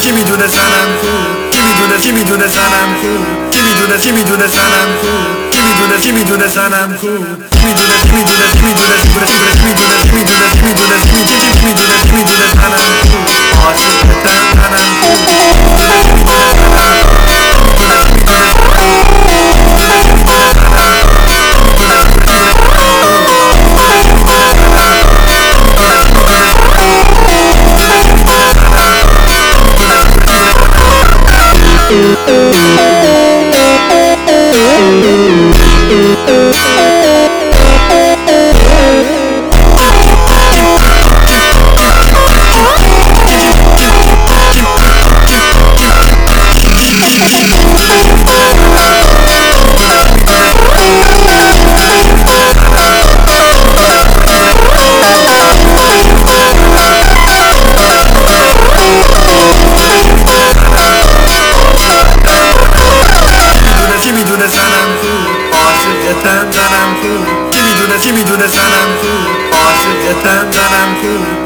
کی میدونه زنم خوب، کی میدونه زنم خوب، کی میدونه زنم خوب، کی میدونه زنم خوب، کی میدونه زنم خوب، عاشقتم زنم خوب. عاشقتم زنم خوب، کی میدونه زنم خوب، عاشقتم زنم خوب.